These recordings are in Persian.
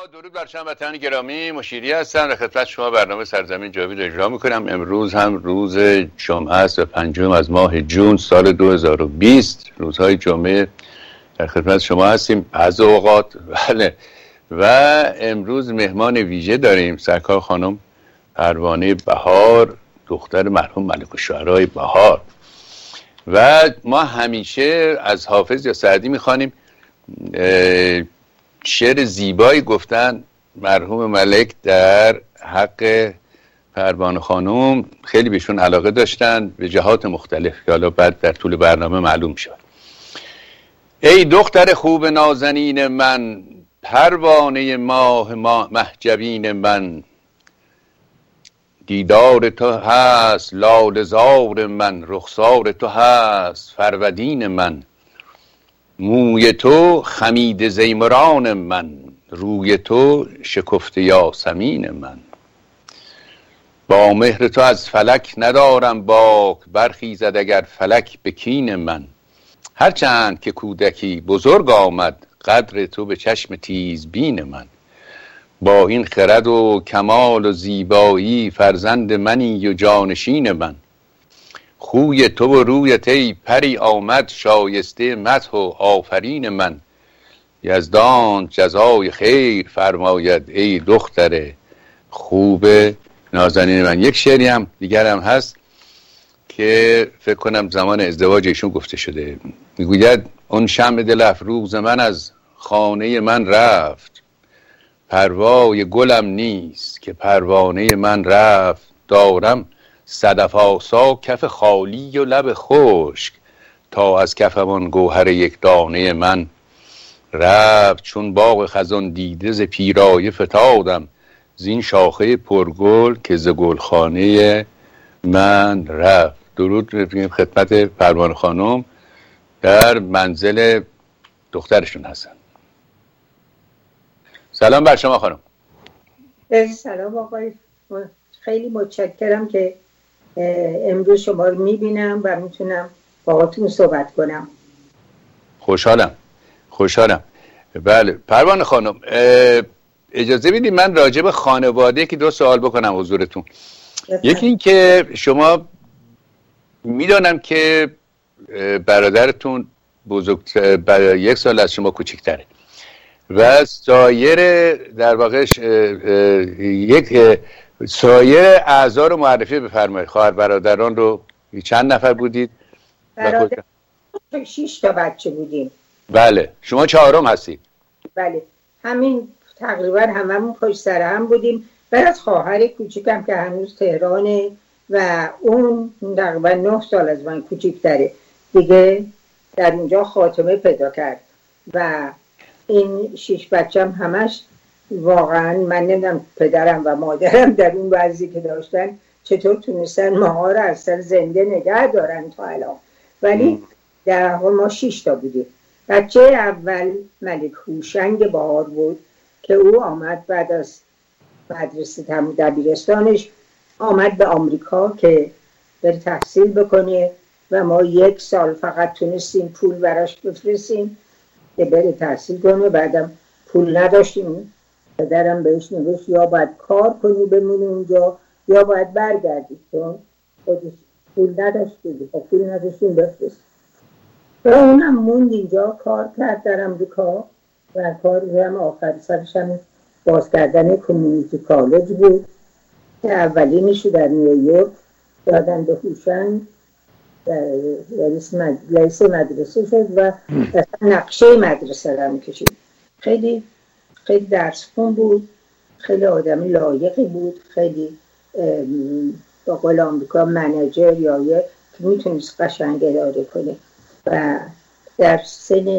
درود بر شما وطنان گرامی، مشیری هستم و خدمت شما برنامه سرزمین جاوید اجرا میکنم. امروز هم روز جمعه است و 5 از ماه جون سال 2020. روزهای جمعه در خدمت شما هستیم بعض اوقات. بله، و امروز مهمان ویژه داریم، سرکار خانم پروانه بهار، دختر مرحوم ملک الشعرای بهار. و ما همیشه از حافظ یا سعدی میخوانیم. شعر زیبایی گفتن مرحوم ملک در حق پروانه خانم، خیلی بهشون علاقه داشتن به جهات مختلف که حالا بعد در طول برنامه معلوم شد. ای دختر خوب نازنین من، پروانه ماه محجبین من، دیدار تو هست لاله زار من، رخسار تو هست فرودین من، موی تو خمید زیمران من، روی تو شکفته یاسمین من، با مهر تو از فلک ندارم باک، برخیزد اگر فلک به کین من، هرچند که کودکی بزرگ آمد، قدر تو به چشم تیزبین من، با این خرد و کمال و زیبایی، فرزند منی و جانشین من، خوی تو و رویت ای پری آمد، شایسته مدح و آفرین من، یزدان جزای خیر فرماید ای دختر خوب نازنین من. یک شعری هم دیگر هم هست که فکر کنم زمان ازدواج ایشون گفته شده، میگوید اون شمع دل افروز من از خانه من رفت، پروای گلم نیست که پروانه من رفت، دارم صدف آسا کف خالی و لب خشک، تا از کفم آن گوهر یک دانه من رفت، چون باغ خزان دیده ز پیرایه فتادم، زین شاخه پرگل که ز گلخانه من رفت. درود بگیم خدمت پروانه خانم در منزل دخترشون هستن. سلام بر شما خانم. سلام آقای، خیلی متشکرم که امروز شما رو میبینم و میتونم باهاتون صحبت کنم. خوشحالم. بله پروانه خانم، اجازه بدید من راجع به خانواده که 2 سوال بکنم حضورتون. یکی این که شما میدونم که برادرتون بزرگتر 1 سال از شما کوچکتره و سایر در واقع سایر اعضا رو معرفی بفرمایید. خواهر برادران رو چند نفر بودید؟ 6 تا بچه بودیم. بله، شما 4م هستید. بله، همین تقریبا هممون پشت سر هم بودیم. بعد از خواهر کوچیکم که هنوز تهرانه و اون تقریبا 9 سال از من کوچیک‌تره، دیگه در اینجا خاتمه پیدا کرد و این 6 بچم همش واقعا من نمیدونم پدرم و مادرم در اون وضعی که داشتن چطور تونستن ماها رو از سر زنده نگه دارن تا الان. ولی در حال ما 6 تا بودیم. بچه اول ملک هوشنگ بهار بود که او آمد بعد از مدرسه دبیرستانش آمد به آمریکا که بره تحصیل بکنه و ما 1 سال فقط تونستیم پول براش بفرستیم که بره تحصیل کنه. بعدم پول نداشتیم، پدرم بهش نوشت یا باید کار کنی بمونی اونجا یا باید برگردی، چون خودش پول نداشتیم و پول نداشتیم بفرست. و اونم موند اینجا، کار کرد در امریکا و کار هم آخر سرش هم باز کردن کمیونیتی کالج بود که اولینشو در نیویورک دادن به هوشنگ، رئیس مدرسه شد و نقشه مدرسه را میکشید. خیلی خیلی درس خون بود، خیلی آدم لایقی بود، خیلی با قول آمریکا منیجر یا که میتونست قشنگ اداره کنه و در سن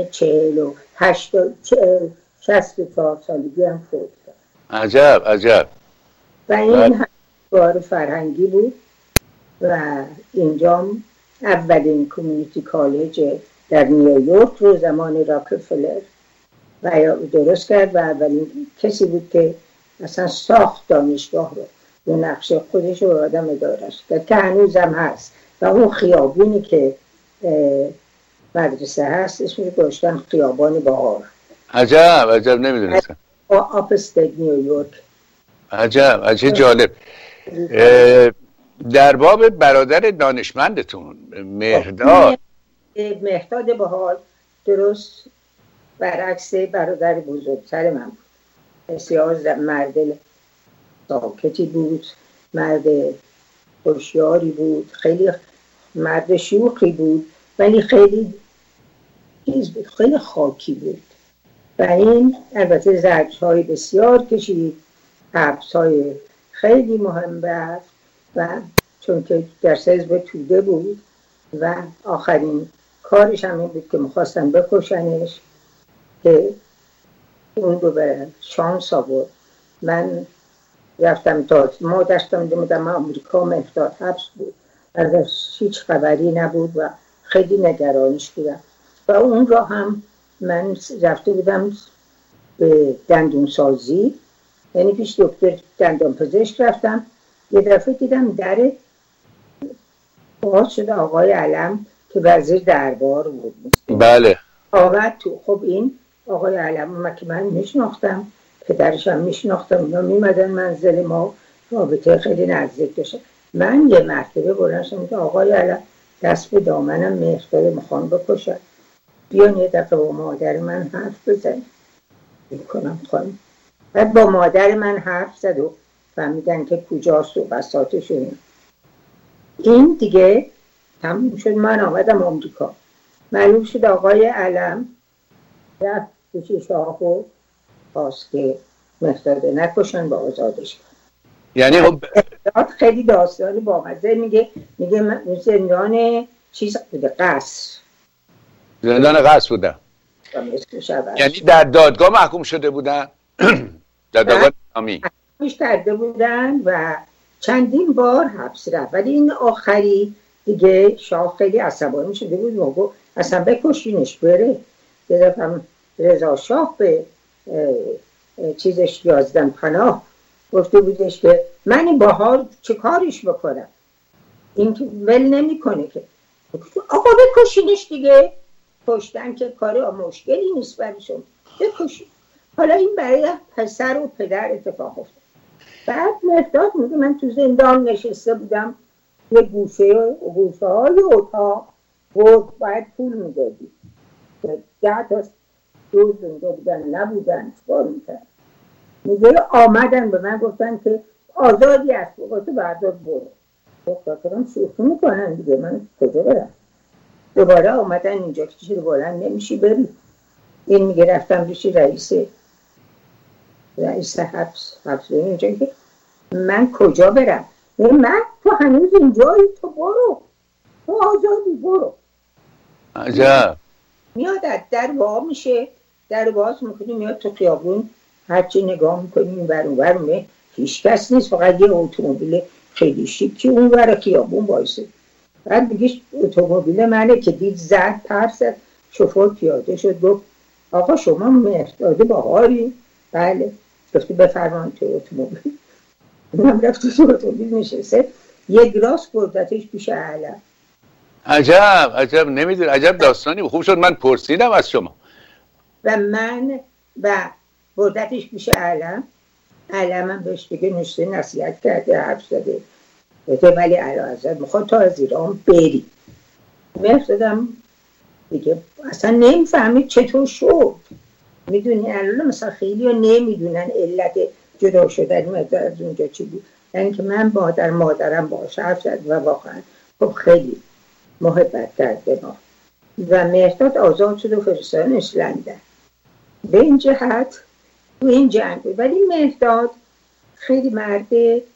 64 سالگی هم فوت کرد. عجب. و این کار فرهنگی بود و اینجا اولین کمیونیتی کالج در نیویورک رو زمان راکفلر و درست کرد و اولین کسی بود که اصلا ساخت دانشگاه رو به نقشه خودش رو آدم ادارش کرد که هنوزم هست و اون خیابونی که مدرسه هست اسمش گذاشتن خیابان بهار. عجب نمیدونستم. آپستید نیویورک. عجب جالب. در باب برادر دانشمندتون مهرداد بهار درست برعکس برادر بزرگتر من بود. بسیار مرد ساکتی بود، مرد هوشیاری بود، خیلی مرد شوخی بود، ولی خیلی چیز بود، خیلی خاکی بود. و این البته زجرهای بسیار کشید، حبس‌های خیلی مهم رفت و چون که در حزب توده بود و آخرین کارش هم این بود که میخواستن بکشنش که اون رو به شانس آورد. من رفتم تا ما داشتم دیدم آمریکا مهرداد حبس بود، ازش هیچ خبری نبود و خیلی نگرانش بودم و اون را هم من رفته بودم به دندون سازی، یعنی پیش دکتر دندان پزشک رفتم. یه دفعه دیدم در باز شده، آقای علم که وزیر دربار بود بله آمد تو. خب این آقای علم که من میشناختم، پدرشم میشناختم، اونا میمدن منزل ما، رابطه خیلی نزدیک داشتم. من یه مرتبه بلنشم که آقای علم دست به دامنم مهرداد میخوان بکشن، بیان یه دقیقه با مادر من حرف بزن میکنم خواهیم. بعد با مادر من حرف زد و فهمیدن که کجاست و بساطشون. این دیگه تموم شد. من آمدم آمریکا، معلوم شد آقای علم رفت بچه شاه و خواست که مهرداد نکشن با آزادش کن. یعنی خیلی داستانی بامزه میگه من زندان چیز بوده، قصر، زندان قصر بودن. یعنی در دادگاه محکوم شده بودن در دادگاه نظامی محکومش کرده بودن و چندین بار حبس رفت، ولی این آخری دیگه شاه خیلی عصبانی شده بود و گفت اصلا بکشینش بره. یه دفعه رضا شاه به چیزش یازدن پناه گفته بودش که من بهار چه کارش بکنم، این که ول نمی کنه که آقا بکشینش دیگه. کشتن که کار مشکلی نیست برشون، بکشین. حالا این برای پسر و پدر اتفاق افتاد. بعد مهرداد میگه من تو زندان نشسته بودم، یه گوشه های اتاق بود، باید پول میدادی 10 تا روز اونجا بودن نبودن چکار میکرد. میگه آمدن به من گفتن که آزادی است، بگوتو بردار برو. دکترم شوخی میکنن دیگه، من کجا برم؟ دوباره آمدن اینجا که چیزی بلند نمیشی بری. این میگه رفتم بشی رئیس حبس اینجا که من کجا برم؟ من تو هنوز اینجایی، تو برو، تو آزادی برو. عجب. میاد از در وا میشه، در باز میکنی، میاد تو خیابون، هرچی نگاه میکنی این ور اون ور، هیچ کس نیست، فقط یه اتومبیل خیلی شیک که اون ور خیابون وایسه. بعد میگه اتومبیل منه که دید، زد ترسد، شوفر پیاده شد گفت آقا شما مهرداد بهاری؟ بله. گفتی بفرمان تو اتومبیل. اونم رفت تو اتومبیل نشسته، یک راست بردتش پیش علم. عجب نمیدونم، عجب داستانی. خوب شد من پرسیدم از شما. و من بردتش پیش علم هم بهش دیگه نشته نصیحت کرده، حرف زده، ولی اعلیحضرت میخواد تا از ایران بری. مهردادم دیگه اصلا نمیفهمید چطور شد. میدونی الان مثلا خیلی ها نمیدونن علت جدا شدن مهرداد از اونجا چی بود، یعنی که من مادرم باشه حرف زد و واقعا خب خیلی محبت کرد به ما و مهرداد آزاد شد و فرستادنش لندن. به این جهت تو این جنگ بود، ولی مهرداد خیلی مرد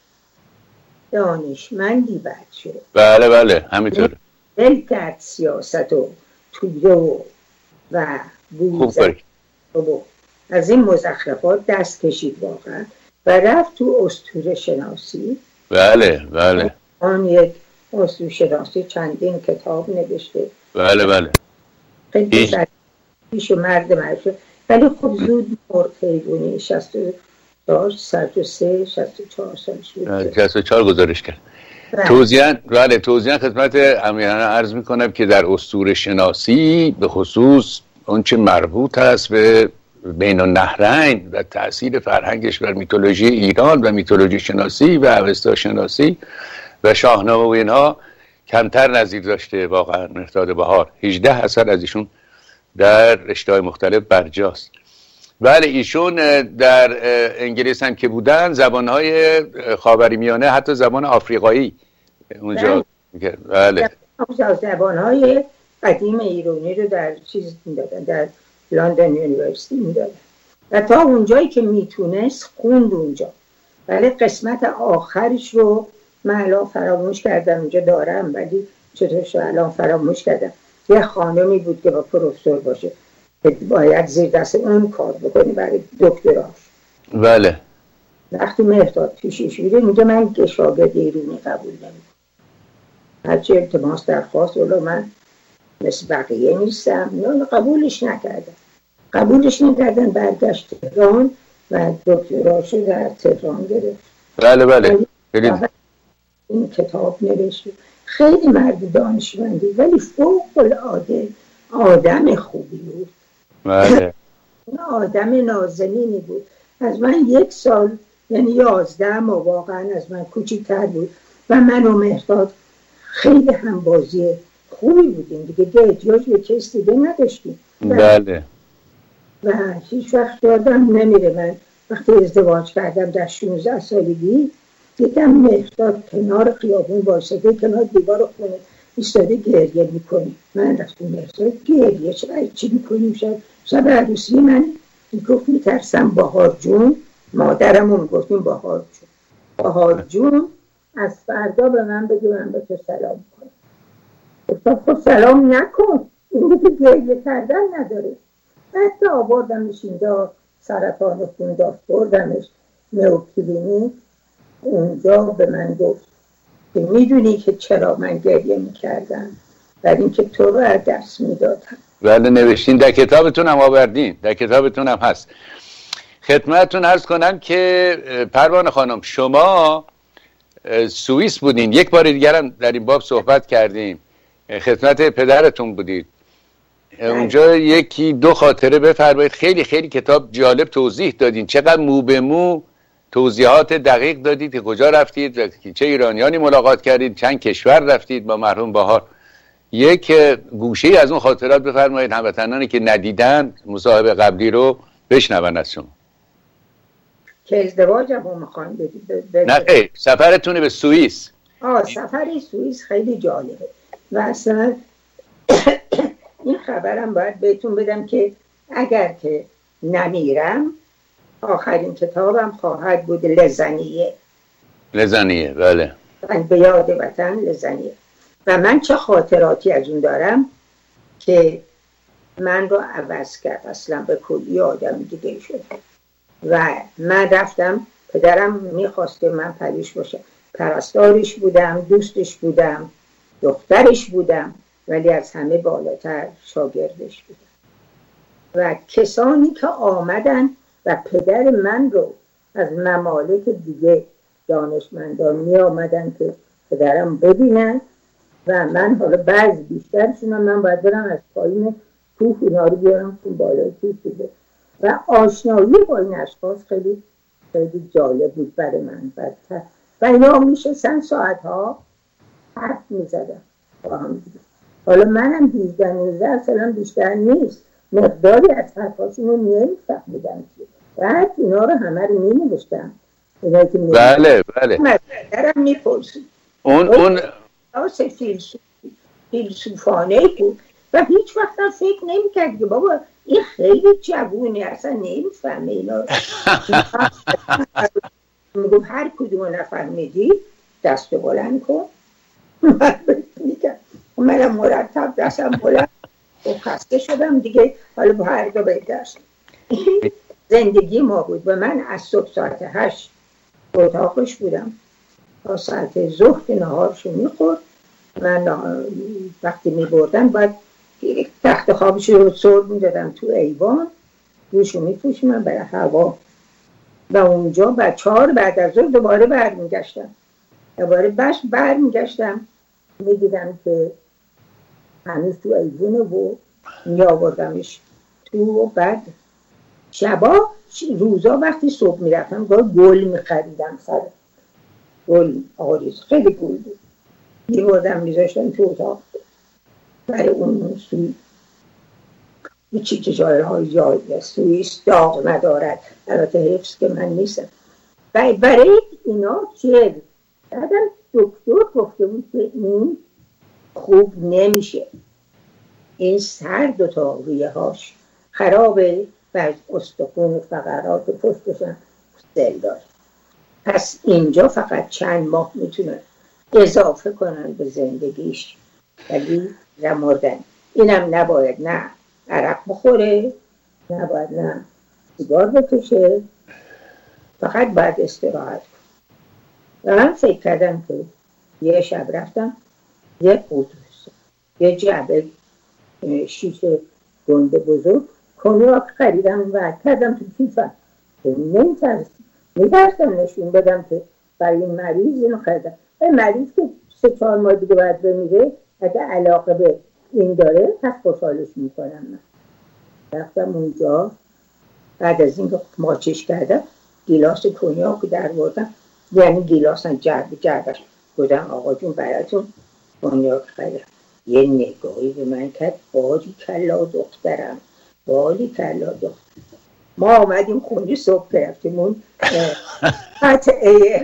دانشمندی بعد شد. بله همینطوره. دل کرد سیاست و توده و بوزه و از این مزخرفات دست کشید واقعا و رفت تو اسطوره شناسی. بله آن یک اسطوره شناسی چندین کتاب نوشته. بله خیلی پیش مرد شد، ولی خب زود مرد، حیوانی 64 سالش بود. 64 گزارش کرد. توضیحاً خدمت امیرانه عرض میکنم که در اسطوره شناسی به خصوص اون چه مربوط است به بین النهرین و تأثیر فرهنگش بر میتولوژی ایران و میتولوژی شناسی و اوستا شناسی و شاهنامه و اینها کمتر نظیر داشته. واقعا مهرداد بهار 18 اثر از ایشون در رشته‌های مختلف برجاست. بله ایشون در انگلیس هم که بودن زبانهای خاورمیانه حتی زبان آفریقایی اونجا بله زبانهای قدیم ایرانی رو در چیز میدادن، در لندن یونیورسیتی میدادن و تا اونجایی که میتونست خوند اونجا. ولی قسمت آخرش رو من الان فراموش کردم، اونجا دارم ولی چطورش رو الان فراموش کردم. یه خانمی بود که با پروفسور باشه، باید زیر دست اون کار بکنی برای دکتراش. بله وقتی مهرداد پیشش میره میگه من که شاگرد ایرانی قبول نمیکنم، هرچی التماس درخواست ولو من مثل بقیه نیستم. یا قبولش نکردن. برگشت تهران و دکتراشو در تهران گرفت. بله این کتاب نوشت. خیلی مرد دانشمندی ولی فوق العاده آدم خوبی بود. بله آدم نازنینی بود. از من 1 سال یعنی 11 ماه واقعا از من کوچیک‌تر بود و من و مهرداد خیلی همبازی خوبی بودیم دیگه، احتیاج به کس دیگه نداشتیم. بله و هیچ وقت یادم نمیره من وقتی ازدواج کردم در 16 سالگی دیدم مهرداد کنار خیابون وایساده، کنار دیوار خونه ایستاده گریه میکنی. من رفتم مهرداد گریه چی میکنیم؟ شب عروسی من میگفت میترسم بهار جون، مادرمون گفتیم بهار جون از فردا به من بگه من به تو سلام کنم. گفتم خب سلام نکن، این که گریه کردن نداره. بعد که آوردمش اینجا سرطان خون داشت، بردمش نئوکلینیک، اونجا به من گفت که میدونی که چرا من گریه میکردم؟ برای اینکه تو رو از دست میدادم. بله نوشتین، در کتابتون هم آوردین، در کتابتون هم هست. خدمتتون عرض کنم که پروانه خانم شما سوئیس بودین، یک بار دیگر هم در این باب صحبت کردیم، خدمت پدرتون بودید اونجا. 1-2 خاطره بفرمایید. خیلی خیلی کتاب جالب توضیح دادین، چقدر مو به مو توضیحات دقیق دادید که کجا رفتید، چه ایرانیانی ملاقات کردید، چند کشور رفتید با مرحوم بهار. یک گوشه از اون خاطرات بفرمایید هموطنانی که ندیدن مصاحبه قبلی رو بشنون از شما. که ازدواجم رو میخوایم بدید؟ نه خیلی سفرتونه به سوئیس. سفر سوئیس خیلی جالبه و اصلا این خبرم باید بهتون بدم که اگر که نمیرم آخرین کتابم خواهد بود لزنیه. بله به یاد وطن لزنیه. و من چه خاطراتی از اون دارم که من رو عوض کرد، اصلا به کلی آدم دیگه شد. و من رفتم، پدرم میخواست که من پریش باشم، پرستارش بودم، دوستش بودم، دخترش بودم، ولی از همه بالاتر شاگردش بودم. و کسانی که آمدن و پدر من رو از ممالک دیگه دانشمندان می آمدن که پدرم ببینن و من حالا بعض بیشترشون من باید برم از پایین کوه اینا رو بیارم تو بالای کوه دیگه. و آشنایی با این اشخاص خیلی خیلی جالب بود برای من. و یا میشستن ساعتها حرف میزدن با هم دیگه. حالا منم 18-19 سالم بیشتر نیست، مقداری از حرفاشون رو نمی‌فهمیدم. بعد اینا رو همه رو می‌نوشتم. بله مدرم میپرسید. اون فیلسوفانه بود و هیچ وقت فکر نمی‌کرد که بابا این خیلی جوونه اصلا نمی‌فهمه اینا. میگم هر کدوم نفهمیدی دست بلند کن. منم مرتب دستم بلند و خسته شدم دیگه، حالا با هر دو بگذشت. زندگی ما بود و من از صبح ساعت 8 اتاقش بودم تا ساعت ظهر که نهارشو میخورد. من وقتی میبردم باید تخت خوابش رو سر میدادم تو ایوان، روشو میپوشیدم برای هوا و اونجا بعد 4 بعد از ظهر دوباره برمیگشتم میدیدم که هنوز تو ایوونه و میآوردمش تو و بعد شبا روزا وقتی صبح میرفتم گل میخریدم، سر گل آریز خیلی گل بود، میبردم میذاشتم تو اتاق برای اون سوی چی جایهای جایی سویش داغ ندارد، البته حفظ که من نیستم. برای اینا چه بعدم دکتر گفته بود که این خوب نمیشه، این سر دوتا ریه هاش خرابه و استخون و فقرات پشتشم سل داره، پس اینجا فقط چند ماه میتونه اضافه کنن به زندگیش ولی مردن. اینم نباید نه عرق بخوره، نباید نه سیگار بکشه، فقط باید استراحت کنه. و من فکر کردم که یه شب رفتم یه قوطوس یه جعبه شیشه گنده بزرگ کنیاک خریدم و کردم تو کیفم، میترسم نشون بدم که برای این مریض اینو خریدم. این مریض که 3-4 ماه دیگه باید بمیره، اگه علاقه به این داره پس خوشحالش میکنم. من رفتم اونجا، بعد از این که ماچش کردم گیلاس کنیاک در بردم، یعنی گیلاس جعبه بودم آقا جون براتون کنیاک خریدم. یه نگاهی به من کرد، باری کلا دخترم، باری کلا دخترم. ما آمدیم خونی صبح رفتیم اون قطعه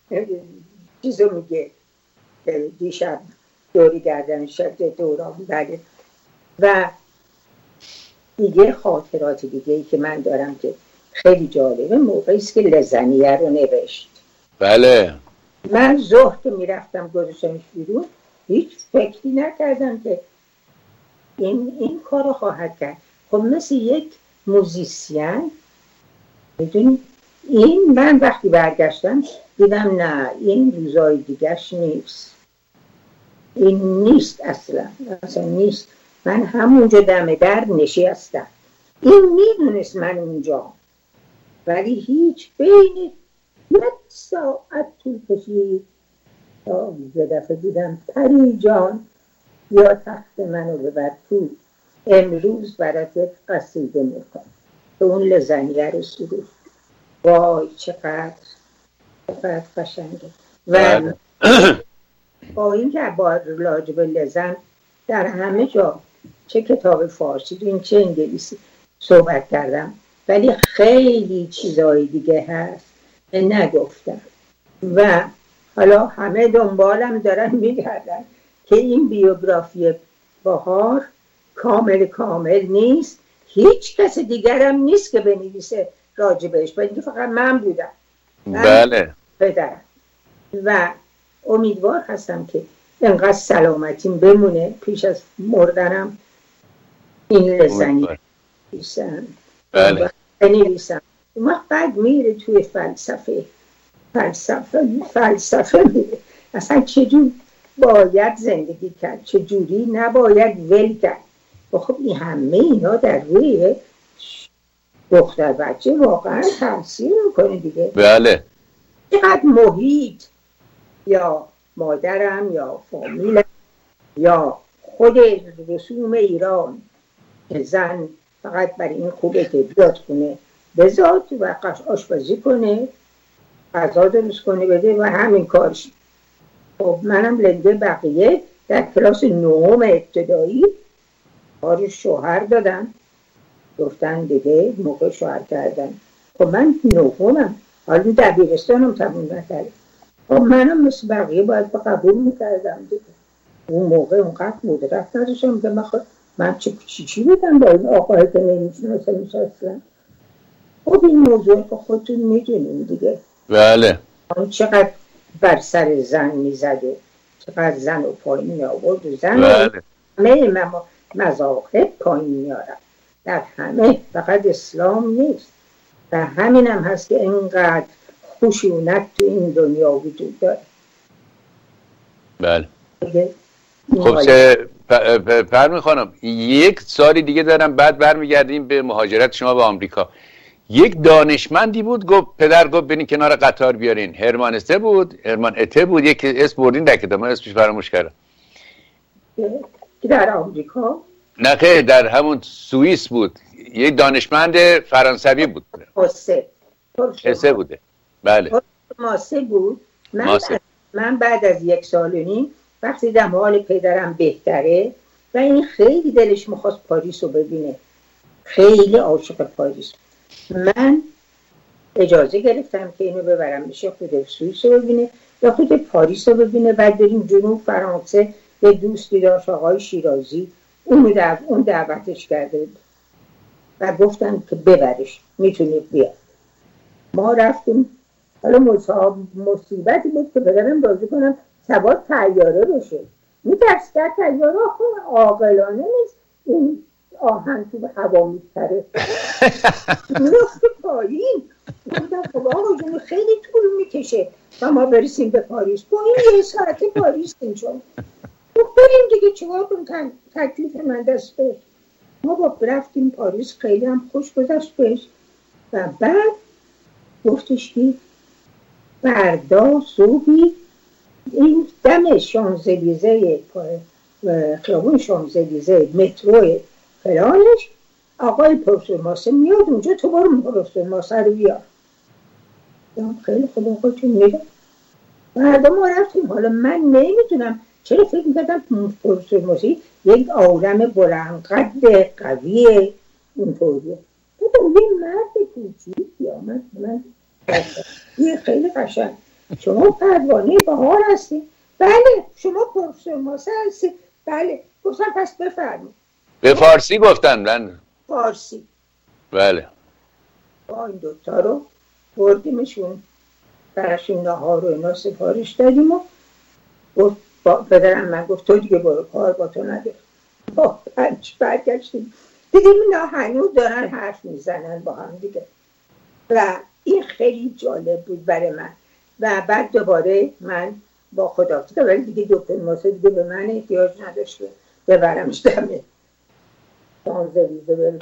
چیزو میگه دیشب دوری گردن شد دوران بله. و دیگه خاطرات دیگه ای که من دارم که خیلی جالبه، موقعیست که لزنیه رو نوشت. بله من ظهر که میرفتم گذاشتمش بیرون، هیچ فکری نکردم که این کار رو خواهد کرد. خب مثل یک موزیسین میدونی، این من وقتی برگشتم دیدم نه این روزای دیگهش نیست، این نیست اصلا نیست. من همونجا دم در نشستم، این میدونست من اونجا، ولی هیچ بین 1 ساعت طول کشید تا یه دفعه دیدم پری جان یا تخت منو ببر تو، امروز برات قصیده میکنم. تو اون لزنیه رو سرود، وای چقدر قشنگه. و با این که با راجب لزن در همه جا چه کتاب فارسی چه انگلیسی صحبت کردم، ولی خیلی چیزای دیگه هست نگفتم و حالا همه دنبالم دارن میگردن که این بیوگرافی بهار کامل نیست، هیچ کس دیگرم نیست که بنویسه راجبش، باید فقط من بودم. بله پدرم و امیدوار هستم که اینقدر سلامتیم بمونه پیش از مردنم این لزنی بنویسم. اما بعد میره توی فلسفه میره اصلا چجور باید زندگی کرد، چجوری نباید ول کرد. خب این همه اینا در روی دختر بچه واقعا تاثیر میکنه دیگه. بله چقدر محیط یا مادرم یا فامیلم یا خود رسوم ایران که زن فقط برای این خوبه که بیاد خونه بذات و آشپزی کنه، غذا درست کنه بده و همین کارش. خب منم لنده بقیه در کلاس 9 ابتدایی کار شوهر دادن، گفتن دیگه موقع شوهر کردن. خب من 9م، حالا دبیرستانم تموم نکردم. خب منم مثل بقیه باید قبول میکردم دیگه. اون موقع اونقدر قدرت نداشتم که من چی بدم با این آقای که نمیشناسم اصلا. خب این موضوع که خودتون میدونیم دیگه. بله چقدر بر سر زن میزده، چقدر زن و پایین میآورد و زن بله. همه مذاهب پایین میارن در همه، فقط اسلام نیست. و همین هم هست که اینقدر خشونت تو این دنیا وجود داره. بله خب فرمی خانم 1 سال دیگه دارم بعد برمیگردیم به مهاجرت شما به آمریکا. یک دانشمندی بود گفت پدر گفت برین کنار قطار بیارین، هرمان اته بود، یک اسم بردین در کتاب من اسمش فراموش کردم که در آمریکا نه خیر، در همون سوئیس بود، یک دانشمند فرانسوی بود. ماسه بوده. بله ماسه بود. من بعد از 1 سال و نیم وقتی دیدم حال پدرم بهتره و این خیلی دلش میخواست پاریس رو ببینه، خیلی عاشق پاریس، من اجازه گرفتم که اینو ببرم بشه خود سوئیس رو ببینه یا خود پاریس رو ببینه. بعد بریم جنوب فرانسه، به دوستی داشت آقای شیرازی، اون دعوتش کرده بود و گفتن که ببرش، میتونید بیاد. ما رفتیم. حالا مصیبتی بود که پدرم راضی کنم سوار طیاره بشه، میترس که طیاره عاقلانه نیست، این آهن تو هوا میپره میفته پایین. گفتم خب آقا جون خیلی طول میکشه و ما برسیم به پاریس. با این 1 ساعت پاریس اینجا بریم دیگه، چیکار کنم، تکلیف من دست بهش. ما با رفتیم پاریس، خیلی هم خوش گذشت بهش و بعد گفتش که فردا صبحی این دم شانزلیزه، خیابون شانزلیزه، مترو فلانش، آقای پروفسور ماسه میاد اونجا، تو برو پروفسور ماسه رو بیار. خیلی خوب آقا چون میگم. فردا ما رفتیم. حالا من نمیدونم چرا فکر میکردم پروفسور ماسه یک آدم بلند قد قویه اونطوریه. یه مرد کوچیکی آمد من یه خیلی قشنگ، شما پروانه بهار هستی؟ بله. شما پروفسور ماسه هستی؟ بله. گفتم پس بفرمایید. به فارسی گفتن؟ من فارسی. بله. با این دوتا رو بردیمشون، براشون نهار و اینا سفارش دادیم و گفت پدرم من گفت تو دیگه برو، کار با تو نداره. با برگشتیم دیدیم اینا هنوز دارن حرف میزنن با هم دیگه و این خیلی جالب بود برای من. و بعد دوباره من با خدا افتادم، ولی دیگه دکتر ماسه دیگه به من احتیاج نداشت که ببرمش دمه شانزلیزه برم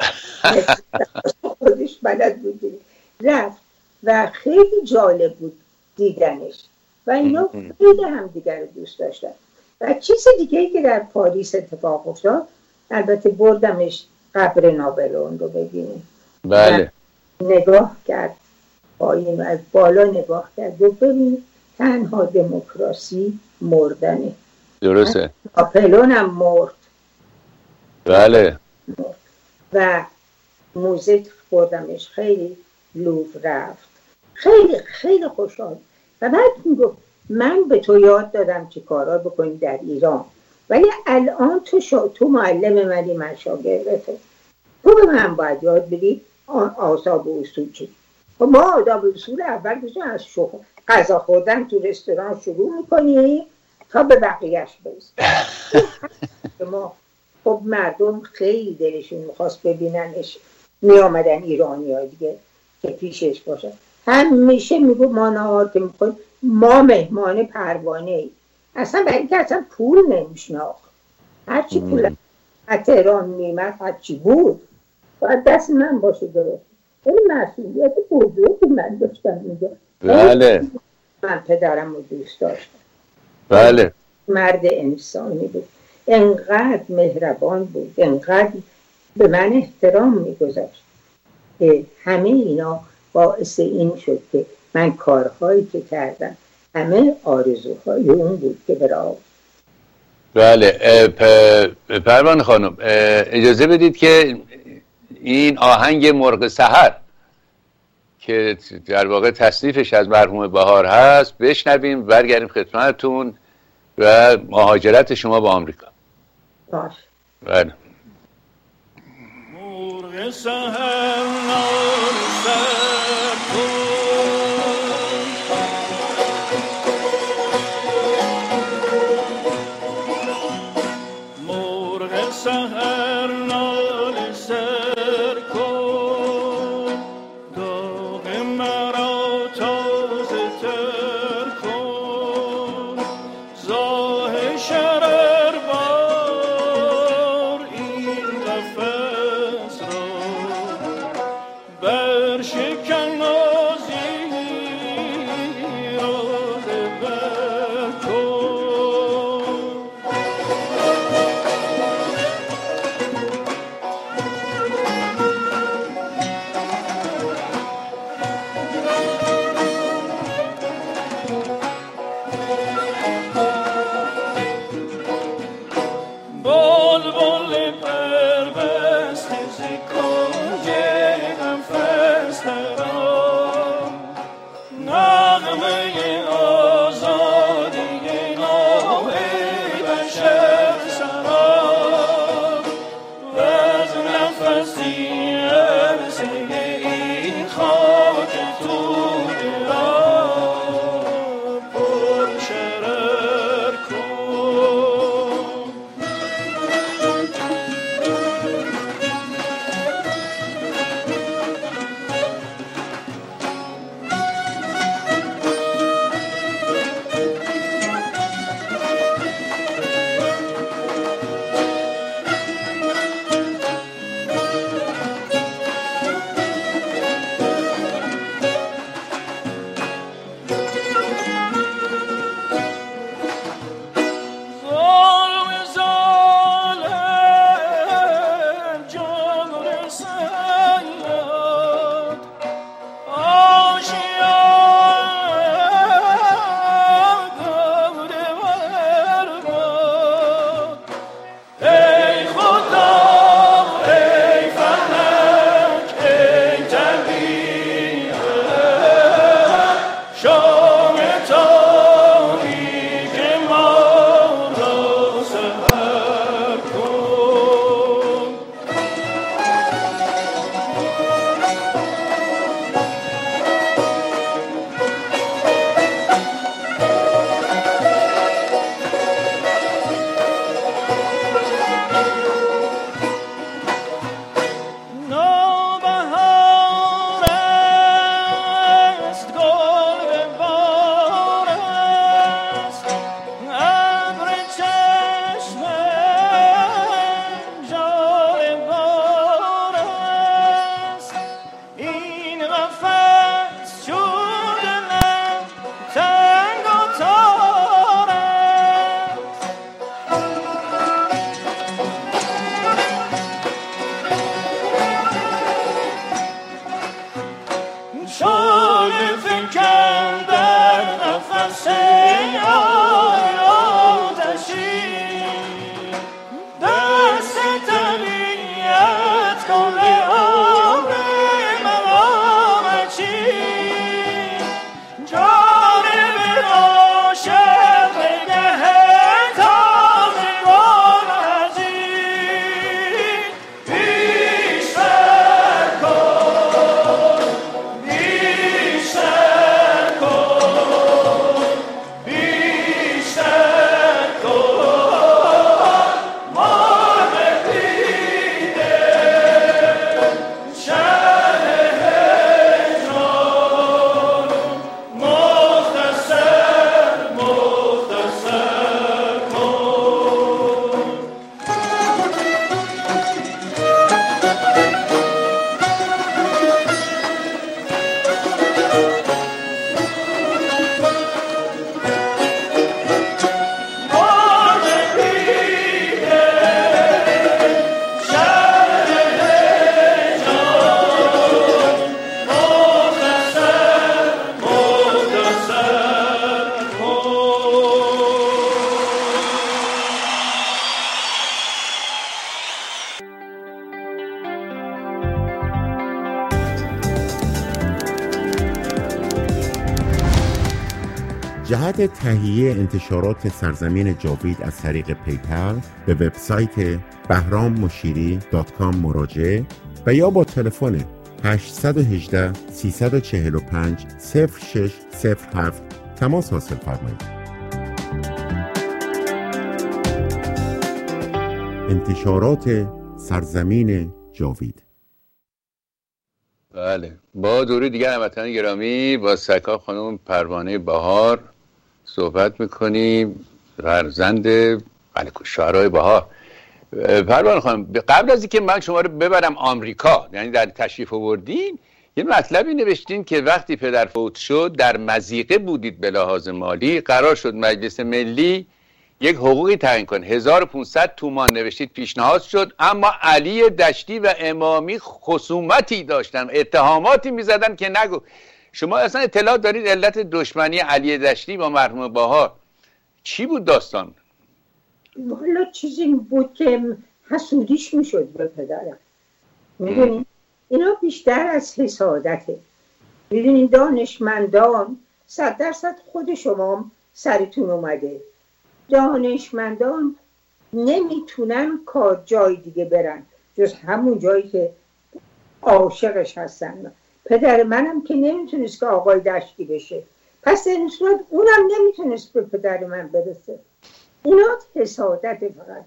خودش بلد بود رفت و خیلی جالب بود دیدنش و اینا خیلی هم دیگر رو دوست داشتن. و چیز دیگه که در پاریس اتفاق افتاد، البته بردمش قبر ناپلئون رو ببینیم. بله. نگاه کرد پایین، از بالا نگاه کرد و ببین تنها دموکراسی مردنه. درسته. ناپلئون هم مرد. بله. و موزه بردمش، خیلی لوور رفت، خیلی خیلی خوشحال. و بعد میگفت من به تو یاد دادم چه کارا بکنی در ایران، ولی الان تو معلم منی، من شاگردته، تو به من باید یاد بدی آداب و اصول چی. و ما آداب و اصول اول بزن از غذا خوردن تو رستوران شروع میکنی تا به بقیهش برسیم. ما خب مردم خیلی دلشون میخواست ببیننش، میامدن ایرانی ها دیگه که پیشش باشن. همیشه میگو ما نهار که میخوایم، ما مهمان پروانه ای، اصلا برای که اصلا پول نمیشناخت، هرچی پول از تهران میمد هرچی بود باید دست من باشه درست. این مسئولیت بزرگی من داشتم اینجا. بله. من پدرم رو دوست داشتم. بله. مرد انسانی بود، انقدر مهربان بود، انقدر به من احترام میگذاشت که همه اینا باعث این شد که من کارهایی که کردم همه آرزوهای اون بود که برام. بله. پروانه خانم اجازه بدید که این آهنگ مرغ سحر که در واقع تصنیفش از مرحوم بهار هست بشنویم، برگردیم خدمتتون و مهاجرت شما به آمریکا. باش. بله. مرغ سحر نال سر کن، مرغ سحر نال سر کن، داغ مرا تازه تر کن، زاه شرر بار این قفس را بر شکن جهت تهیه انتشارات سرزمین جاوید از طریق پیپل به وبسایت bahrammushiri.com مراجعه و یا با تلفن 818 345 0607 تماس حاصل فرمایید. انتشارات سرزمین جاوید. بله، با درود دیگر هموطنان گرامی، با سرکار خانم پروانه بهار صحبت میکنیم، فرزند شاعرای بهار. پروانه خانم، قبل از اینکه من شما رو ببرم آمریکا، یعنی در تشریف آوردین، یه مطلبی نوشتین که وقتی پدر فوت شد در مضیقه بودید به لحاظ مالی، قرار شد مجلس ملی یک حقوقی تعیین کنه، 1500 تومان نوشتید پیشنهاد شد، اما علی دشتی و امامی خصومتی داشتن، اتهاماتی میزدن که نگو. شما اصلا اطلاع دارید علت دشمنی علی دشتی با مرحوم بهار چی بود داستان؟ والا چیزی بود که حسودیش میشد به پدرم. میدونید اینا بیشتر از حسادته. میدونید دانشمندان 100% خود شما سرتون اومده، دانشمندان نمیتونن کار جای دیگه برن جز همون جایی که عاشقش هستن. پدر منم که نمیتونست که آقای دشتی بشه، پس در این صورت اونم نمیتونست به پدر من برسه. اینا حسادت فقط.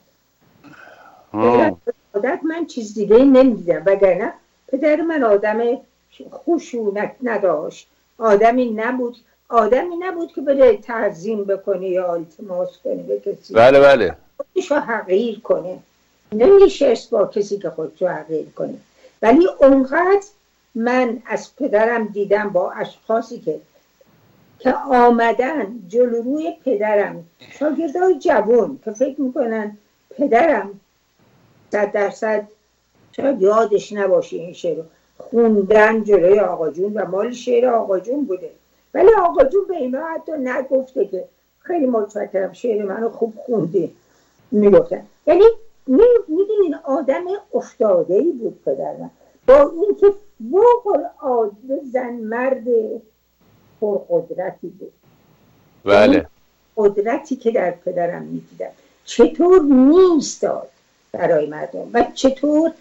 حسادت، من چیز دیگه نمیدیدم، وگرنه پدر من آدم خشونت نداشت، آدمی نبود که بره تعظیم بکنه یا التماس کنه به کسی. بله خودشو حقیر کنه. نمیشست با کسی که خودشو حقیر کنه. ولی اونقدر من از پدرم دیدم با اشخاصی که آمدن جلو روی پدرم، شاگردای جوان که فکر میکنن پدرم 100% شاید یادش نباشه این شعر رو، خوندن جلوی آقا جون و مال شعر آقا جون بوده، ولی آقا جون به اینا حتی نگفته که خیلی متشکرم شعر منو خوب خوندی، میگفتن. یعنی میدونین آدم افتاده‌ای بود پدر من، با اینکه فوق‌العاده زن مرد پرقدرتی بود. بله. قدرتی که در پدرم میدیدم چطور میستاد برای مردم و چطور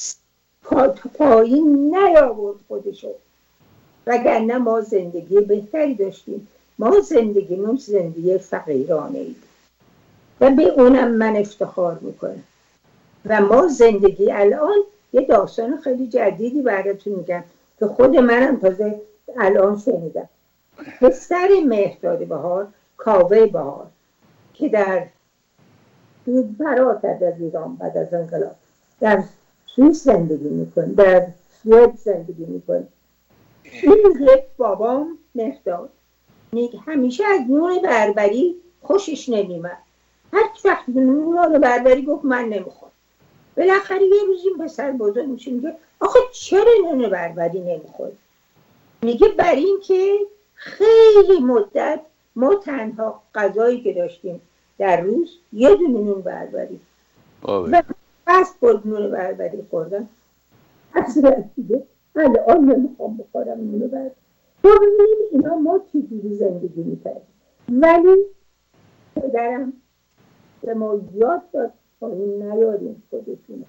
پایین نیاورد خودشو، وگرنه ما زندگی بهتری داشتیم. ما زندگیمون زندگی فقیرانه ای و به اونم من افتخار میکنم. و ما زندگی الان یه داستان خیلی جدیدی براتون میگم که خود منم تازه الان شنیدم. پسر مهرداد بهار، کاوه بهار، که در فراتر از ایران بعد از انقلاب در سوئیس زندگی میکنه، در سوئد زندگی میکنه. این یک بابام مهرداد همیشه از نون بربری خوشش نمیمد. هر وقت نون بربری گفت من نمیخوام. بالاخره یه روز این پسر بزرگ میشه میگه آخه چرا نون بربری نمیخوری؟ میگه برای این که خیلی مدت ما تنها غذایی که داشتیم در روز یه دونه نون بربری و بس بود نون بربری خوردم. از دیگه الان نمیخوام بخورم نون بربری. تو ببینیم اینا ما چجوری زندگی میکردیم، ولی پدرم به ما یاد داد پایین نیاریم خودتونه.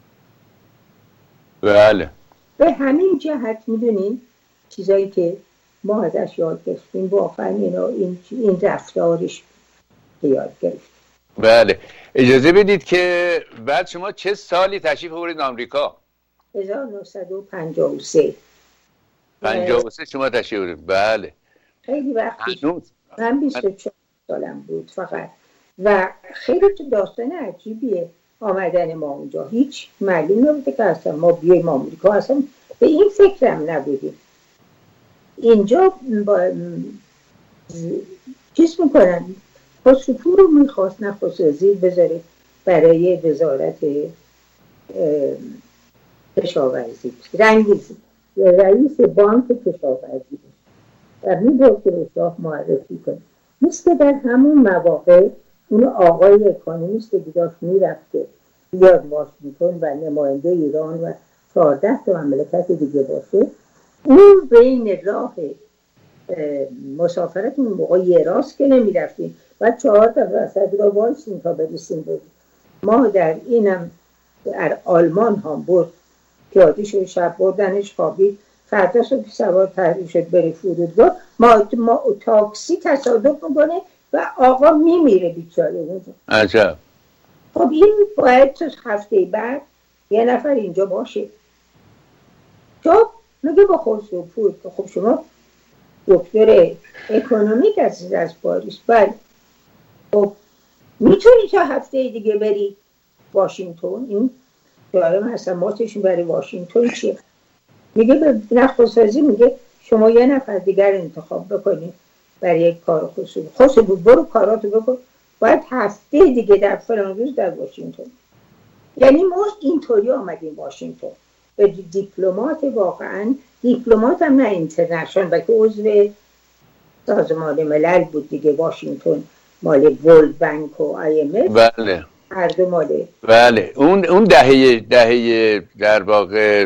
بله. به همین جهت میدونیم چیزایی که ما ازش یاد گرفتیم واقعا این رفتارش یاد گرفتیم. بله. اجازه بدید که بعد شما چه سالی تشریف آوردید آمریکا؟ 1953. 53 شما تشریف آوردید. بله. خیلی وقتی من 24 سالم بود فقط و خیلی تو داستان عجیبیه آمدن ما اونجا. هیچ معلوم نبوده که اصلا ما بیایم آمریکا، اصلا به این فکرم نبودیم. اینجا چیز میکنن خسروپور رو میخواست نخست وزیر بذاره برای وزارت کشاورزی، رنگیزی، رئیس بانک کشاورزی و میبود که شاه معرفی کنه. مثل در همون مواقع اون آقای اکانومیست که داشت میرفته بیاد واشنگتن و نماینده ایران و 14 تا مملکت دیگه باشه، اون بین راه مسافرت اون موقع یه راست که نمی رفتیم و 4 تا رصد را وایسیم تا برسیم بود. ما در اینم در آلمان هامبورگ پیاده شد، شب بردنش خوابید، فردا صبح سوار تحریم شد بره فرودگاه. ما تاکسی تصادف میکنه و آقا میمیره بیچاره. عجب. خب این باید تو هفته بعد یه نفر اینجا باشه. تو میگه با خسروپور که خب شما دکتر اکونومیک هستید از پاریس، بله خب میتونی تا هفته دیگه بری واشنگتن؟ این دارم اصلا ماتشون برای واشنگتن چیه؟ میگه به نخست وزیر میگه شما یه نفر دیگر انتخاب بکنید برای کار خسروپور برو کاراتو بکن، باید هفته دیگه در فلان روز در واشنگتن. یعنی ما اینطوری آمدیم واشنگتن به دیپلمات، واقعا دیپلمات هم نه اینترنشنال بلکه عضو سازمان ملل بود دیگه. واشنگتن مال ورلد بانک و IMF. بله. هر دو ماله. بله. اون دهه در واقع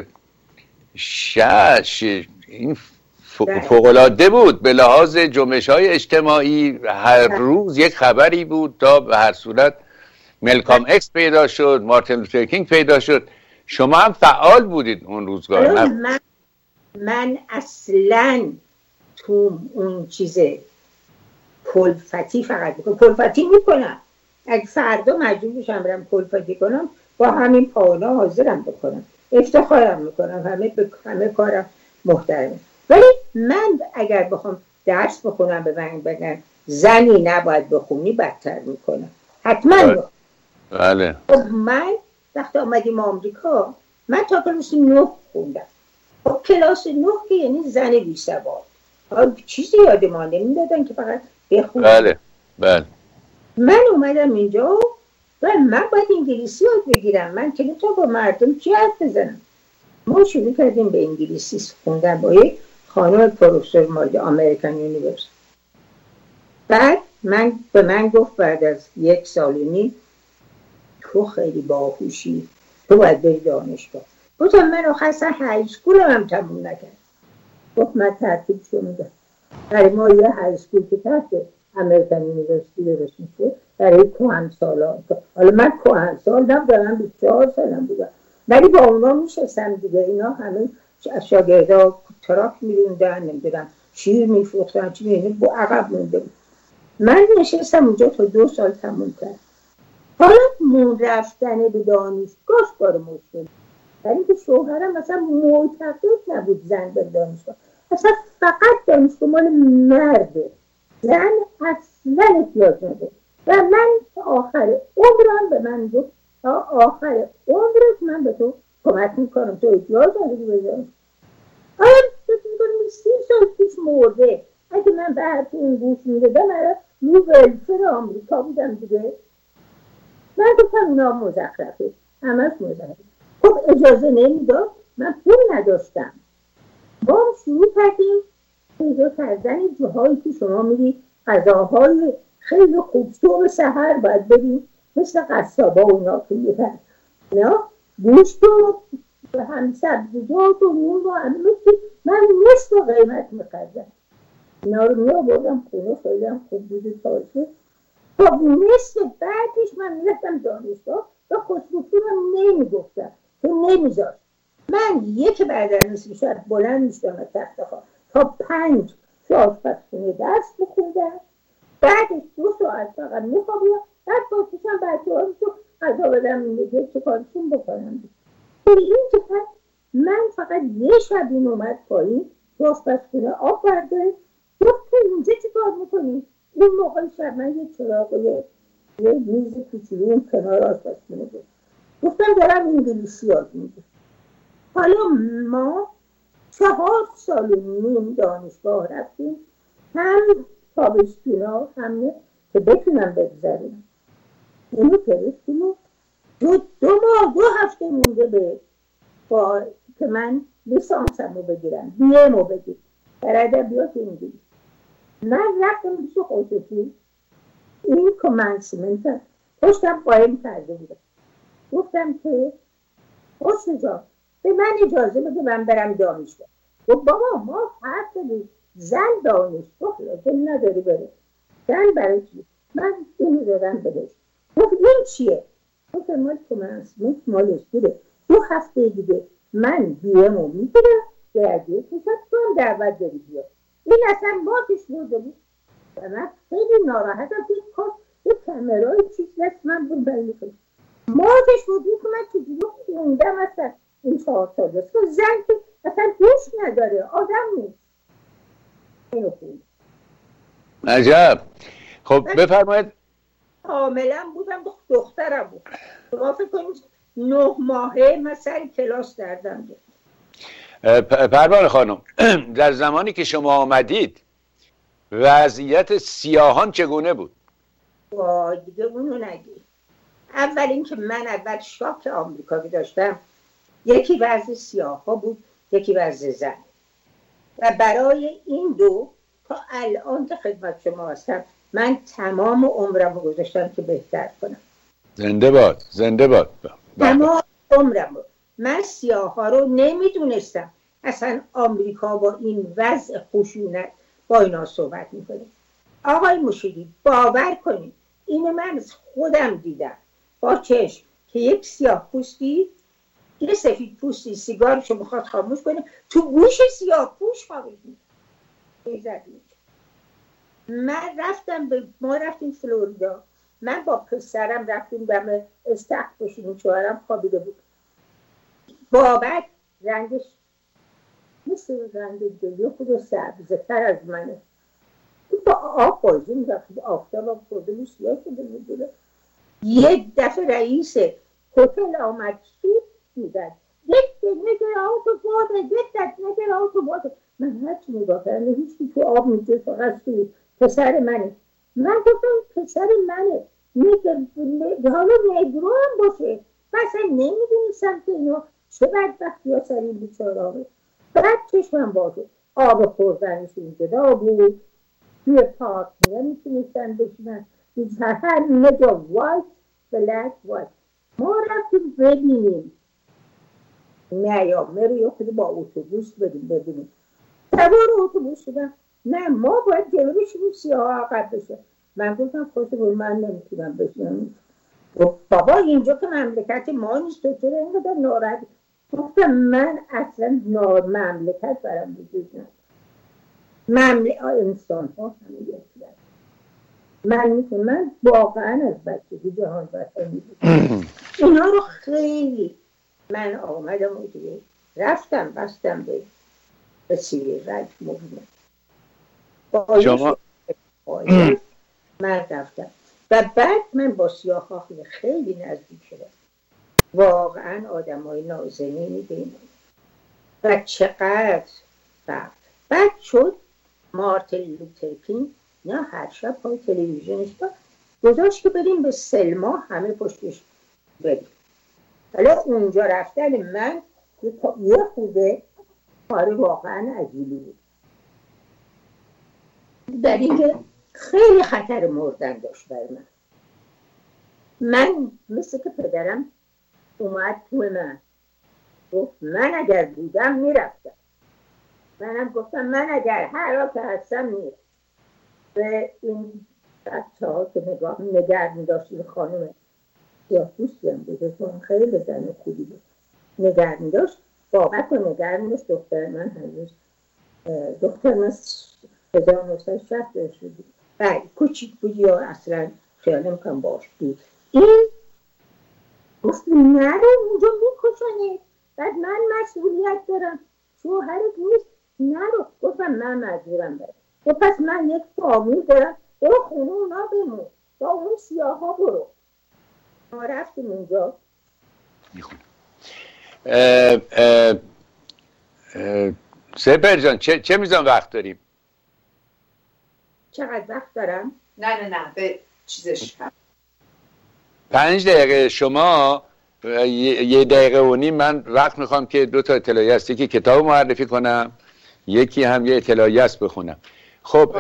6 این فوق‌العاده بود به لحاظ جنبش‌های اجتماعی. هر روز یک خبری بود تا به هر صورت ملکام اکس پیدا شد، مارتین لوتر کینگ پیدا شد. شما هم فعال بودید اون روزگار. من اصلاً تو اون چیزه کلفتی فقط میکنم، کلفتی میکنم. اگه فردا مجبور بشم برم کلفتی کنم با همین پاونا حاضرم بکنم، افتخارم میکنم، همه کارم محترمه. ولی من اگر بخوام درس بخونم به من بگن زنی نباید بخونی بدتر میکنم، حتما. بله. من وقتی آمدیم آمریکا من تا کلاس 9 خوندم. خب کلاس 9 که یعنی زن بی سواد، چیزی یاد ما نمیدادن که فقط بخونم. بله بله. من اومدم اینجا و من باید انگلیسی یاد بگیرم. من که تو با مردم چی حرف بزنم؟ ما شروع کردیم به انگلیسی خوندن با یک خانم پروفسور مال امریکن یونیورسیتی. بعد به من گفت بعد از 1 سال و نیم تو خیلی باهوشی، تو باید بری دانشگاه. گفتم من آخر اصلا های اسکول هم تموم نکرد. گفت من ترتیبشو میدم. برای ما یه های اسکول که تحت امریکن یونیورسیتی درست میشه برای کهنسالان. حالا من کهنسال نبودم، 24 سالم بودم، ولی با اونا میشستم دیگه. اینا همه شاگردا تراک میروندن، نمیدونم شیر میفروختن، چی میدونم با عقب مونده بود. من نشستم اونجا تا 2 سال تموم کرد. حالا رفتن به دانشگاه کار مشکل، ولی که شوهرم مثلا معتقد نبود زن به دانشگاه، اصلا فقط دانشگاه مال مرده، زن اصلا احتیاج نداره. و من تا آخر عمرم به من گفت تا آخر عمرت من به تو کمک میکنم، تو احتیاج نداری به دانشگاه. آیا فکر میکنم 30 سال پیش مرده، اگه من به حرف این گوش میدادم رو ولفر آمریکا بودم دیگه. من گفتم اینا مزخرفه، همش مزخرفه. خب اجازه نمیداد، من پول نداشتم. ما شروع کردیم پیدا کردن جاهایی که شما میری غذاهای خیلی خوب صبح سحر باید بریم مثل قصابا اونا که میرن نه گوشت و هم سبزیجات و نون و همه من نصف قیمت میخوردم. اینا رو میابردم خونه، خیلی هم خوب بود تازه. خب نصف بعدش من میرفتم دانشگاه و خوشبختونم نمیگفتم که نمیذاشت. من یک بعد از نصف شب بلند میشدم از تخت خواب تا 5 تو آشپزخونه درس بخوندم، بعدش 2 ساعت فقط میخوابیدم، بعد باشیشم بچه ها رو غذا بدم میگه چه کارشون بکنم. این که من فقط یه شب این اومد پایین تو آشپزخونه آب برده، گفت تو اینجا چی کار میکنی؟ اون موقع شب من یه چراغ یه میز کوچولو اون کنار آشپزخونه بود. گفتم دارم انگلیسی یاد میگیرم. حالا ما 4 سال و نیم دانشگاه رفتیم، هم تابستونا هم که بتونم بگذاریم. اینو فرستیم و 2 هفته مونده به که من لیسانسم رو بگیرم، BM رو بگیرم در ادبیات انگلیسی. من رفتم پیش خصوصی، این کمنسمنت پشتم قایم کرده بودم. گفتم که حسن جان به من اجازه بده من برم دانشگاه. گفت بابا ما حرف داریم، زن دانشگاه لازم نداری بره. زن برای چی؟ من اینو دادم بهش. گفت این چیه؟ گفت مال کمنسمنت مالش بوده. 2 هفته دیگه من BM رو میگیرم، گردیت میشم تو هم دعوت داری بیا. این اصلا باتش بوده بود و من خیلی ناراحتم که یه کمرای چیز دست من بود برمیکنم. ماتش بودی که من چجوری خوندم اصلا این 4 سال دست که زن که اصلا دوش نداره، آدم نیست. اینو خوند. عجب. خب بفرمایید. حاملم بودم، دخترم بود. شما فکر کنید 9 ماهه من سر کلاس دردم بود. پروانه خانم، در زمانی که شما آمدید وضعیت سیاهان چگونه بود؟ وای دیگه اونو نگی. اول اینکه من اول شاک آمریکایی داشتم، یکی وضع سیاه ها بود، یکی وضع زن. و برای این دو تا الان که خدمت شما هستم من تمام عمرم رو گذاشتم که بهتر کنم. زنده باد، زنده باد. تمام عمرم رو. من سیاه ها رو نمیدونستم اصلا آمریکا با این وضع خشونت با اینا صحبت میکنه. آقای مشیری باور کنید اینو من از خودم دیدم با چشم که یک سیاه پوستی یه سفید پوستی سیگارشو میخواد خاموش کنه تو گوش سیاه پوش خاموش میکنه. ما رفتیم فلوریدا، من با پسرم رفتیم دم استخر بشینیم، شوهرم خوابیده بود. بابک رنگش مثل رنگ دلی خود سبزه تر از منه، با آب بازی میرفت، آفتاب خورده بود سیاه شده بود. یک دفعه رئیس هتل آمد سوپ میدن، یک نگر آتو باده، یک نگر آتو باده. من هرچی نگاه کردم هیچی تو آب میده، فقط سوپ. پسر منه. من گفتم پسر منه، حالا نگرو هم باشه. مثلا نمیدونستم که اینو چه بدبختی ها سر این بیچاره. بعد چشمم باشه آب خوردنشون جدا بود، توی پارک نمیتونستن بشینن، همه جا وایت بلک وایت. ما رفتیم ببینیم نیامه رو یا خود با اتوبوس ببینیم. سوار اتوبوس شدم، نه ما باید جلو بشیم سیاه عقب بشه. من گفتم خوشت بود، من نمیتونم بشینم. بابا اینجا که مملکت ما نیست، تو چرا اینقدر ناراحت؟ گفتم من اصلا مملکت برام وجود نداره، انسان ها همه یکی. من واقعا از بچگی جهان وطنی بودم. اینا رو خیلی من آمدم و دیگه رفتم بستم به سیری رج مومنه شما من رفتم و بعد من با سیاها خیلی نزدیک شدم. واقعا آدم های نازنینی بینم و چقدر بعد شد مارتین لوتر کینگ نه هر شب پای تلویزیونش گذاشت که بریم به سلما، همه پشتش بریم. حالا اونجا رفتن من یه خوده کار واقعا عجیبی بود، در اینکه خیلی خطر مردن داشت برای من مثل که پدرم اومد تو من گفت من اگر بودم میرفتم. منم گفتم من اگر هر را که هستم میرم. و این بچه ها که نگر میداشت، این خانم یا دوستی هم بوده چون خیلی زن خوبی بود، نگر میداشت، بابت رو نگر میداشت. دختر من 1960 شدی بعد کوچیک بود یا اصلا خیالم کن باش بود. این گفت نرو اونجا میکشنه، بعد من مسئولیت دارم، شوهرت نیست، نرو. گفتم من مجبورم برم. و پس من یک فامیل دارم، برو خونه اونا بمون، با اون سیاه ها برو. ما رفتیم اونجا. سپر جان چه میزان وقت داریم؟ چقدر وقت دارم؟ نه به چیزش 5 دقیقه. شما 1 دقیقه و نیم من وقت میخوام که 2 تا اطلاعیه است، یکی کتاب معرفی کنم، یکی هم یه اطلاعیه است بخونم. خب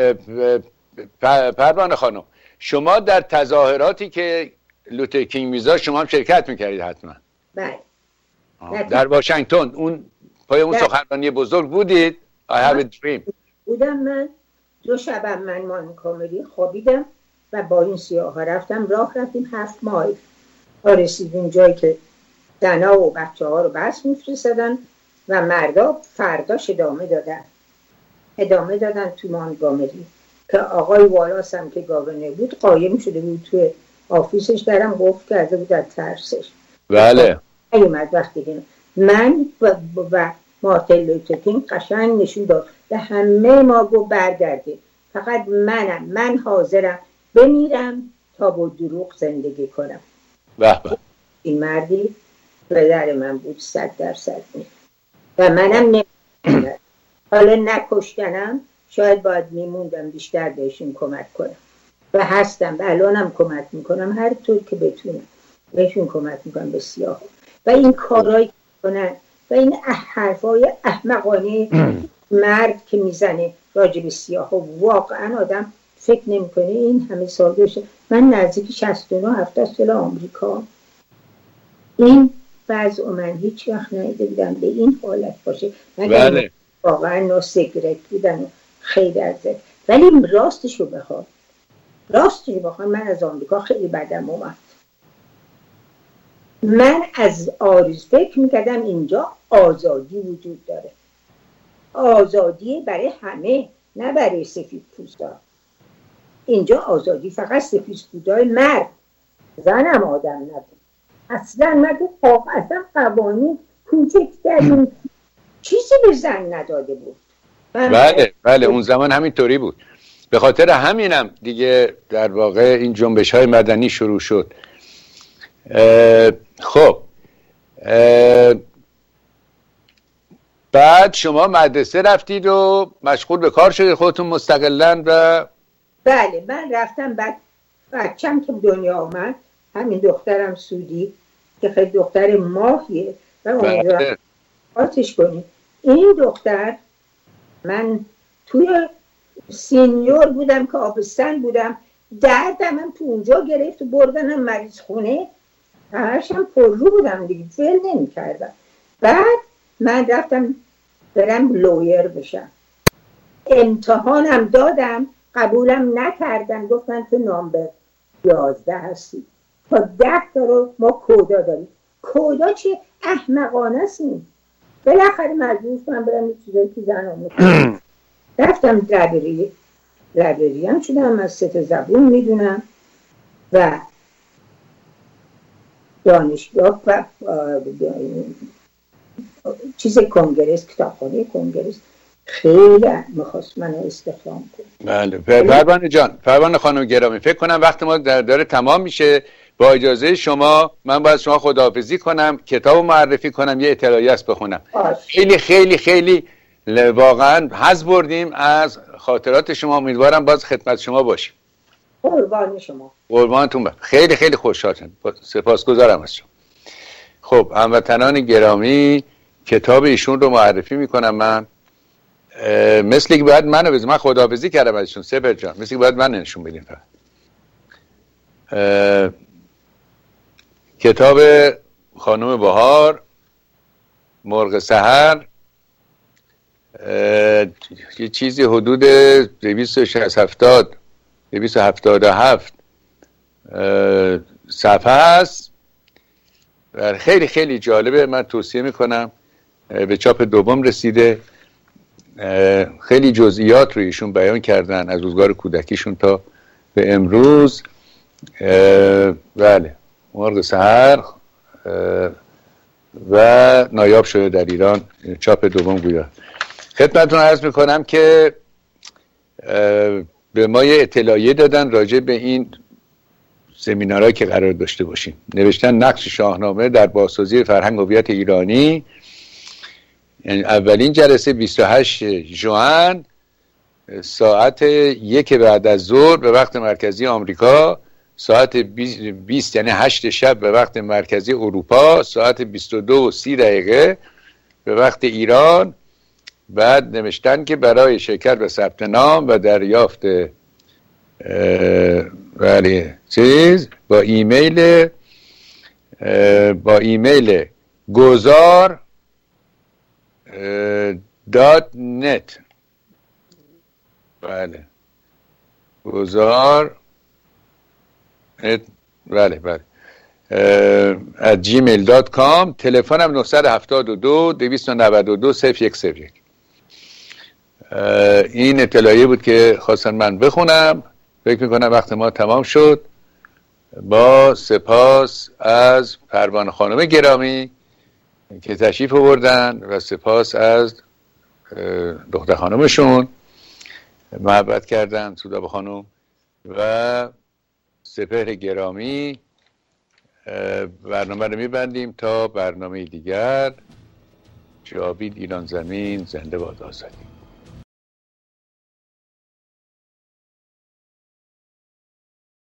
پروانه خانم، شما در تظاهراتی که لوتر کینگ میذاشت شما هم شرکت میکردید حتما؟ بله. در واشنگتن اون پای اون سخنرانی بزرگ بودید؟ I have a dream. بودم. من 2 شبم من کاملی خوابیدم و با این سیاه ها رفتیم 7 مایل تا رسیدیم جایی که زنا و بچه ها رو بس میفرستدن و مردا فرداش ادامه دادن تو مانگامری که آقای والاس هم که گاورنر بود قایم شده بود توی آفیسش، درم قفل کرده بود از ترسش. بله. اومد وقتی که من و مارتین لوتر کینگ قشنگ نشون داد به همه ما گفت برگردید، فقط من حاضرم بمیرم تا با دروغ زندگی کنم. به به. این مردی پدر من بود 100% و منم نمیدونم. حالا نکشتنم شاید باید میموندم بیشتر بهشون کمک کنم و هستم و الانم کمک میکنم هر طور که بتونم بهشون کمک میکنم به سیاه و این کارهایی که کنن و این حرفای احمقانه مرد که میزنه راجع به سیاه ها. واقعا آدم فکر نمیکنه این همه سال بشه. من نزدیک 69-70 سال آمریکا، این وضع من هیچ وقت ندیده بودم به این حالت باشه. بله. واقعا نو سیگرت بودن و خیلی ارزه. ولی راستش رو بخوام من از آمریکا خیلی بدم اومد. من از آرزو فکر میکردم اینجا آزادی وجود داره، آزادی برای همه نه برای سفید پوستا. اینجا آزادی فقط سفید پوستای مرد، زنم آدم نبود اصلا. مگه اصلا قوانین کوچکترین چیزی به زن نداده بود. بله اون زمان همینطوری بود. به خاطر همینم دیگه در واقع این جنبش های مدنی شروع شد. خب بعد شما مدرسه رفتید و مشغول به کار شدید خودتون مستقلاً و بله من رفتم. بعد بچم که دنیا آمد، همین دخترم سودی که خیلی دختر ماهیه و امیدوارم آتیش کنید. این دختر، من توی سینیور بودم که آبستن بودم، دردم هم تو اونجا گرفت و بردنم مریض خونه، همشم پر رو بودم دیگه، ول نمی کردم. بعد من رفتم برم لویر بشم، امتحانم دادم، قبولم نکردن، گفتن تو نامبر 11 هستی، تا 10 تا رو ما کودا داریم. کودا چه احمقانه است. بالاخره مجبور شدم برم یه چیزایی که زنم میکنم. رفتم لایبرری هم شدم، از 3 زبون میدونم و دانشگاه و چیز کنگرس، کتابخانه کنگرس خیلی میخواست من استخدام کنم. بله پروانه جان، پروانه خانم گرامی، فکر کنم وقت ما داره تمام میشه. با اجازه شما من باید شما خداحافظی کنم، کتاب معرفی کنم، یه اطلاعیه است بخونم. خیلی خیلی خیلی واقعا حظ بردیم از خاطرات شما. امیدوارم باز خدمت شما باشیم. قربان شما. قربانتون برم. خیلی خیلی خوشحالم، سپاسگزارم از شما. خب هموطنان گرامی، کتاب ایشون رو معرفی میکنم. من مثل که باید منو بزنم، من خداحافظی کردم ازشون سپر جان، مثل که باید من نشون بدیم. کتاب خانم بهار، مرغ سحر، یه چیزی حدود 277 صفحه هست. خیلی خیلی جالبه، من توصیه میکنم. به چاپ دوم رسیده. خیلی جزئیات رو ایشون بیان کردن از روزگار کودکیشون تا به امروز. بله، مرغ سحر و نایاب شده در ایران، چاپ دوم گویا. خدمتتون عرض میکنم که به ما یه اطلاعیه دادن راجع به این سمینارهایی که قرار داشته باشیم. نوشتن نقش شاهنامه در بازسازی فرهنگ و هویت ایرانی. یعنی اولین جلسه 28 ژوئن ساعت 1 بعد از ظهر به وقت مرکزی آمریکا، ساعت 20 یعنی 8 شب به وقت مرکزی اروپا، ساعت 22:30 به وقت ایران. بعد نوشتن که برای شرکت به ثبت نام و دریافت چیز با ایمیل گذار .net. بله گذار بله @gmail.com. تلفنم 972 292 0101. این اطلاعیه بود که خواستن من بخونم. فکر میکنم وقت ما تمام شد. با سپاس از پروانه خانم گرامی که تشریف آوردن و سپاس از دختر خانمشون محبت کردن، سودابه خانم و سپهر گرامی. برنامه رو میبندیم تا برنامه دیگر. جاوید ایران زمین، زنده باد آزادی.